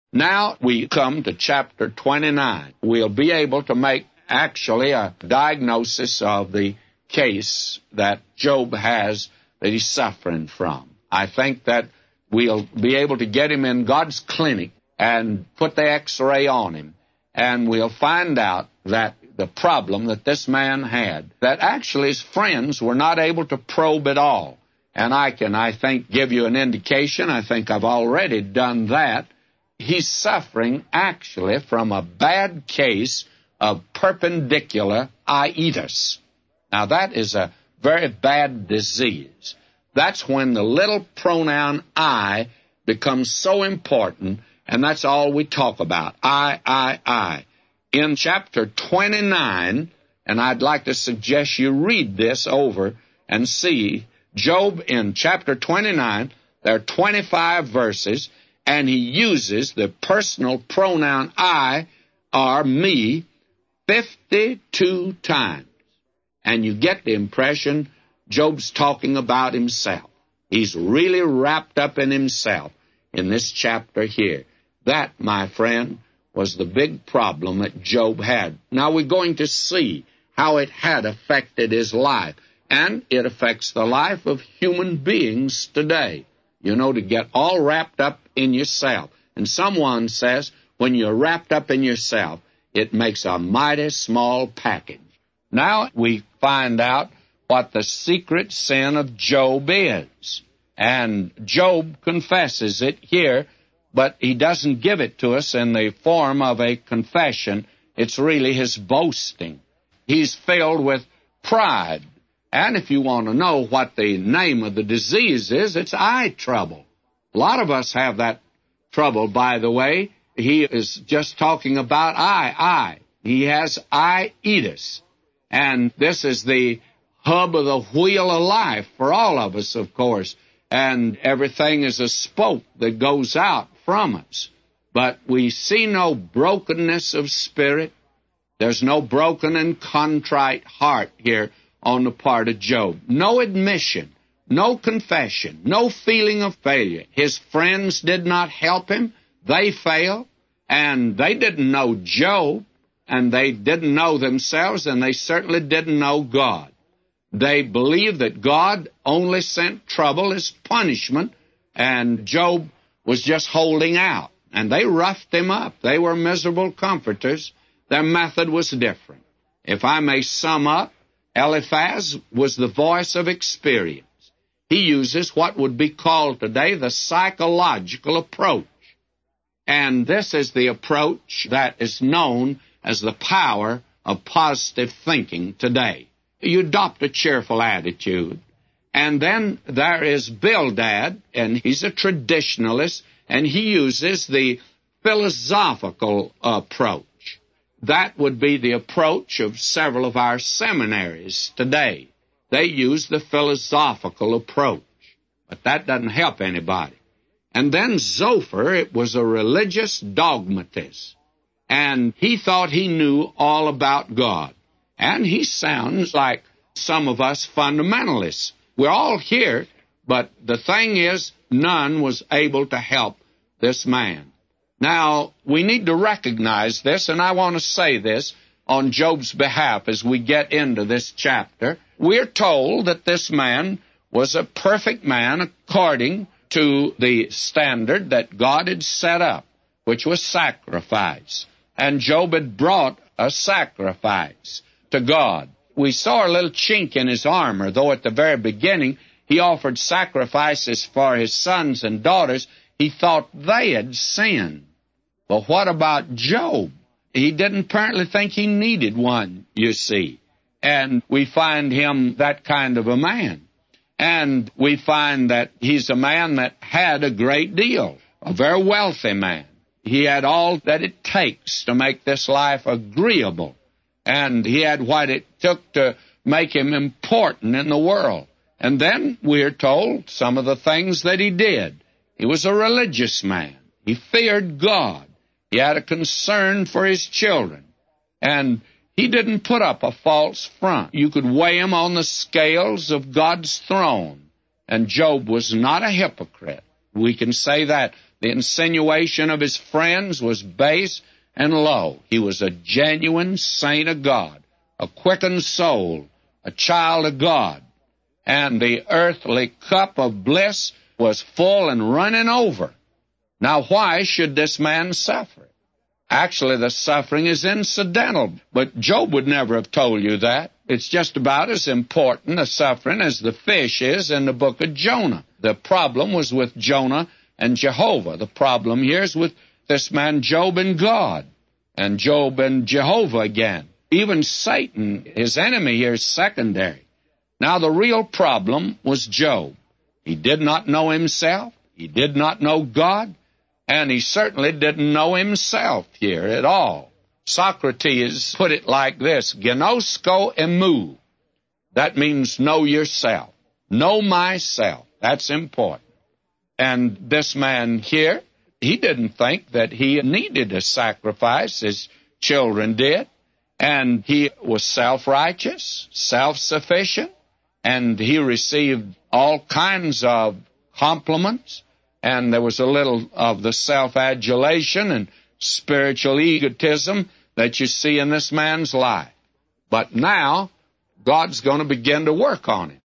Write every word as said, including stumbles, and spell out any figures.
Now we come to chapter twenty-nine. We'll be able to make actually a diagnosis of the case that Job has that he's suffering from. I think that we'll be able to get him in God's clinic and put the x-ray on him, and we'll find out that the problem that this man had, that actually his friends were not able to probe at all. And I can, I think, give you an indication. I think I've already done that. He's suffering actually from a bad case of perpendicular iitis. Now, that is a very bad disease. That's when the little pronoun I becomes so important, and that's all we talk about, I, I, I. In chapter twenty-nine, and I'd like to suggest you read this over and see, Job in chapter twenty-nine, there are twenty-five verses, and he uses the personal pronoun I or me fifty-two times. And you get the impression Job's talking about himself. He's really wrapped up in himself in this chapter here. That, my friend, was the big problem that Job had. Now we're going to see how it had affected his life. And it affects the life of human beings today. You know, to get all wrapped up in yourself. And someone says, when you're wrapped up in yourself, it makes a mighty small package. Now we find out what the secret sin of Job is. And Job confesses it here, but he doesn't give it to us in the form of a confession. It's really his boasting. He's filled with pride. And if you want to know what the name of the disease is, it's eye trouble. A lot of us have that trouble, by the way. He is just talking about eye, eye. He has iitis. And this is the hub of the wheel of life for all of us, of course. And everything is a spoke that goes out from us. But we see no brokenness of spirit. There's no broken and contrite heart here on the part of Job. No admission, no confession, no feeling of failure. His friends did not help him. They failed, and they didn't know Job, and they didn't know themselves, and they certainly didn't know God. They believed that God only sent trouble as punishment, and Job was just holding out. And they roughed him up. They were miserable comforters. Their method was different. If I may sum up, Eliphaz was the voice of experience. He uses what would be called today the psychological approach. And this is the approach that is known as the power of positive thinking today. You adopt a cheerful attitude. And then there is Bildad, and he's a traditionalist, and he uses the philosophical approach. That would be the approach of several of our seminaries today. They use the philosophical approach. But that doesn't help anybody. And then Zophar, it was a religious dogmatist. And he thought he knew all about God. And he sounds like some of us fundamentalists. We're all here, but the thing is, none was able to help this man. Now, we need to recognize this, and I want to say this on Job's behalf as we get into this chapter. We're told that this man was a perfect man according to the standard that God had set up, which was sacrifice. And Job had brought a sacrifice to God. We saw a little chink in his armor, though at the very beginning he offered sacrifices for his sons and daughters. He thought they had sinned. But what about Job? He didn't apparently think he needed one, you see. And we find him that kind of a man. And we find that he's a man that had a great deal, a very wealthy man. He had all that it takes to make this life agreeable. And he had what it took to make him important in the world. And then we're told some of the things that he did. He was a religious man. He feared God. He had a concern for his children. And he didn't put up a false front. You could weigh him on the scales of God's throne. And Job was not a hypocrite. We can say that The insinuation of his friends was base and low. He was a genuine saint of God, a quickened soul, a child of God. And the earthly cup of bliss was full and running over. Now, why should this man suffer? Actually, the suffering is incidental, but Job would never have told you that. It's just about as important a suffering as the fish is in the book of Jonah. The problem was with Jonah and Jehovah. The problem here is with this man Job and God, and Job and Jehovah again. Even Satan, his enemy here, is secondary. Now, the real problem was Job. He did not know himself. He did not know God. And he certainly didn't know himself here at all. Socrates put it like this, Gnosko emu. That means know yourself. Know myself. That's important. And this man here, he didn't think that he needed a sacrifice. His children did. And he was self-righteous, self-sufficient, and he received all kinds of compliments. And there was a little of the self-adulation and spiritual egotism that you see in this man's life. But now, God's going to begin to work on him.